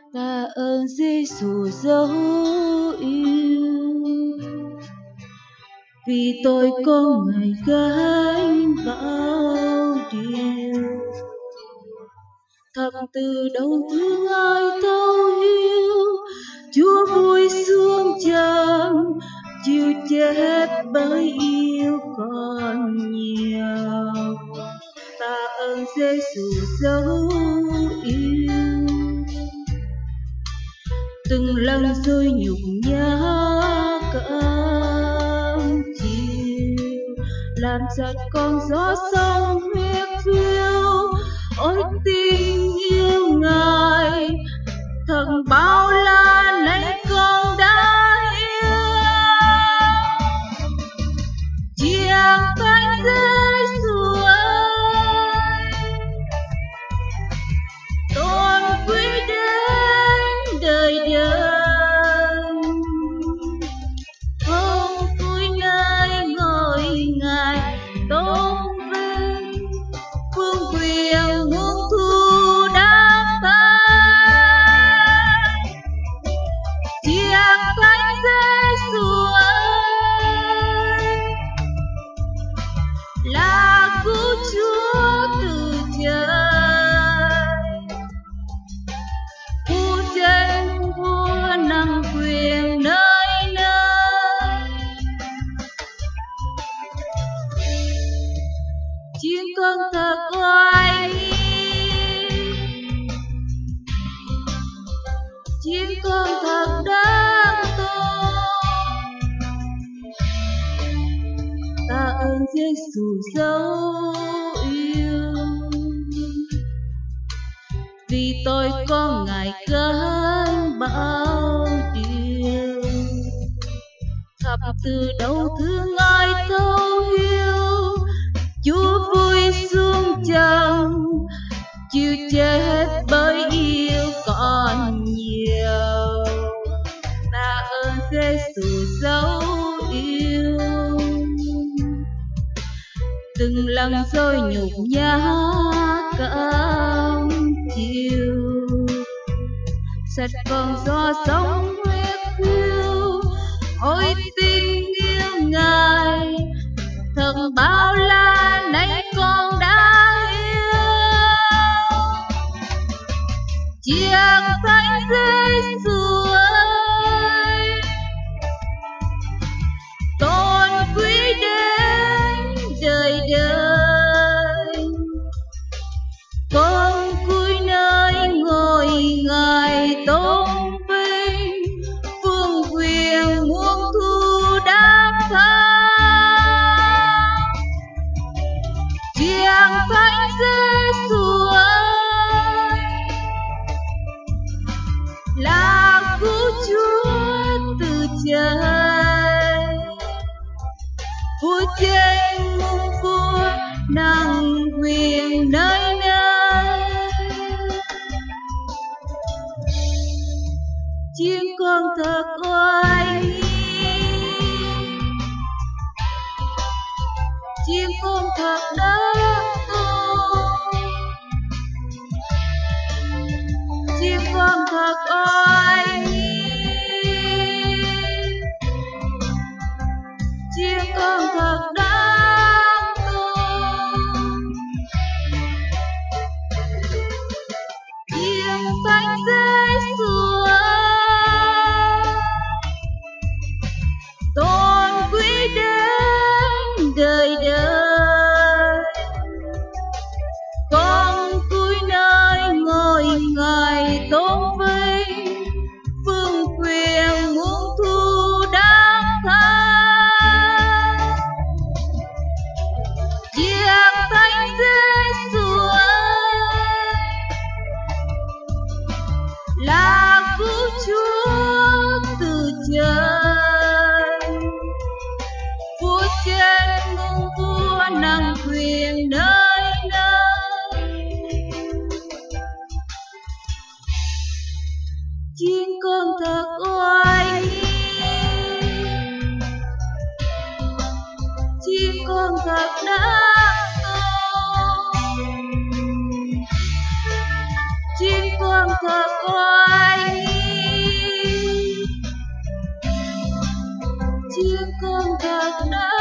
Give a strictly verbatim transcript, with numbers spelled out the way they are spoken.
Tạ ơn Giêsu dấu yêu, vì tôi có Ngài gánh bao điều. Thập từ đâu thương ai thấu hiểu, Chúa vui xuống trần chịu chết bởi yêu con nhiều. Tạ ơn Giêsu dấu yêu, từng lần rơi nhục nhã cam chiều, làm giật con gió sông huyết phiêu. Ôi tình yêu Ngài thật bao la, nay con đã hiểu. Chiêng Thánh Giêsu ơi, tôn quý đến đời đời. Không vui nơi ngôi Ngài tôn vinh, vương quyền muôn thu đáp phán. Chiêng Thánh Giêsu ơi, là cứu Chúa từ trời, vua trên vua nắm quyền nơi nơi. Chiên con thật oai nghi, chiên con thật đáng tôn. Tạ ơn Giêsu dấu yêu, vì tôi có Ngài gánh bao điều. Thập từ đâu thương ai thấu hiểu, Chúa vui xuống trần chịu chết bởi yêu con nhiều. Tạ ơn Giêsu dấu yêu, từng lần rơi nhục nhã cam chiều, sạch con gió sông huyết phiêu. Ôi tình yêu Ngài thật bao la, nay con đã hiểu. Chiêng Thánh Giêsu ơi, tôn quý đến đời đời. Con cúi nơi ngôi Ngài tôn vinh, vương quyền muôn thu đáp phán. Chiêng Thánh Giêsu ơi, là cứu Chúa từ trời, vua trên muôn vua nắm quyền nơi nơi. Chiên con thật oai nghi, chiên con thật đáng tôn. Chiên con thật oai nghi, chiên con thật đáng tôn. Chiêng Thánh Giêsu ơi, tôn quý đến đời đời. Con cúi nơi ngôi Ngài tôn vinh, vương quyền muôn thu đáp phán. Chiêng Thánh Giêsu ơi, là cứu Chúa từ trời, vua trên muôn vua nắm quyền nơi nơi. Chiên con thật oai nghi, chiên con thật đáng tôn. Chiên con thật oai chiêng cơm gạc đá